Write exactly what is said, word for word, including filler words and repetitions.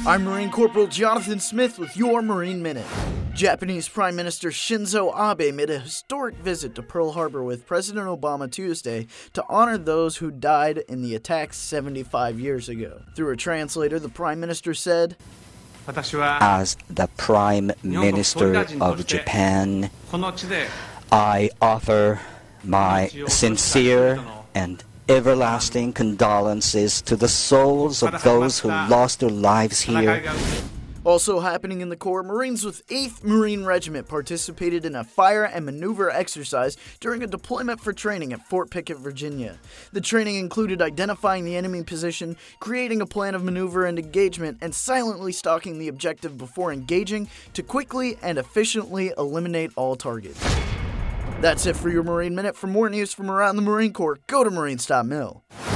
I'm Marine Corporal Jonathan Smith with your Marine Minute. Japanese Prime Minister Shinzo Abe made a historic visit to Pearl Harbor with President Obama Tuesday to honor those who died in the attacks seventy-five years ago. Through a translator, the Prime Minister said, "As the Prime Minister of Japan, I offer my sincere and everlasting condolences to the souls of those who lost their lives here." Also happening in the Corps, Marines with eighth Marine Regiment participated in a fire and maneuver exercise during a deployment for training at Fort Pickett, Virginia. The training included identifying the enemy position, creating a plan of maneuver and engagement, and silently stalking the objective before engaging to quickly and efficiently eliminate all targets. That's it for your Marine Minute. For more news from around the Marine Corps, go to marines dot mil.